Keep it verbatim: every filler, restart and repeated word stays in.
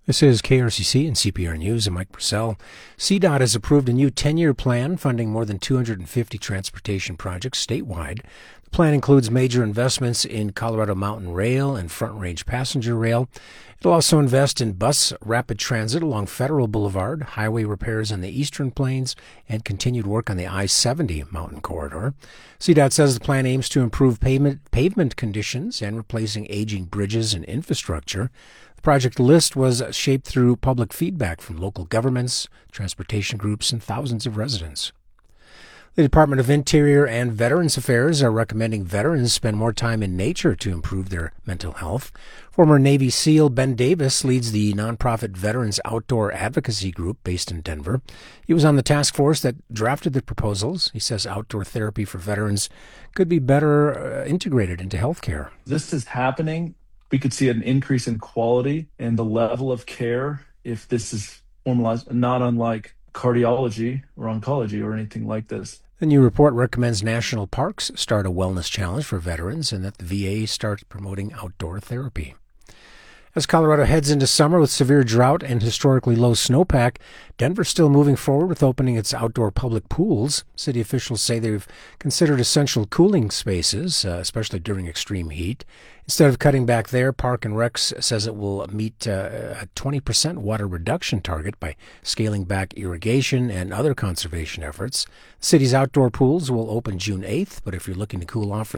This is K R C C and C P R News. I'm Mike Purcell. C DOT has approved a new ten-year plan funding more than two hundred fifty transportation projects statewide. The plan includes major investments in Colorado Mountain Rail and Front Range Passenger Rail. It'll also invest in bus rapid transit along Federal Boulevard, highway repairs on the Eastern Plains, and continued work on the I seventy mountain corridor. C DOT says the plan aims to improve pavement, pavement conditions and replacing aging bridges and infrastructure. The project list was shaped through public feedback from local governments, transportation groups, and thousands of residents. The Department of Interior and Veterans Affairs are recommending veterans spend more time in nature to improve their mental health. Former Navy SEAL Ben Davis leads the nonprofit Veterans Outdoor Advocacy Group based in Denver. He was on the task force that drafted the proposals. He says outdoor therapy for veterans could be better uh, integrated into health care. This is happening. We could see an increase in quality and the level of care if this is formalized, not unlike cardiology or oncology or anything like this. The new report recommends national parks start a wellness challenge for veterans and that the V A start promoting outdoor therapy. As Colorado heads into summer with severe drought and historically low snowpack, Denver's still moving forward with opening its outdoor public pools. City officials say they've considered essential cooling spaces, uh, especially during extreme heat. Instead of cutting back there, Park and Recs says it will meet uh, a twenty percent water reduction target by scaling back irrigation and other conservation efforts. The city's outdoor pools will open June eighth, but if you're looking to cool off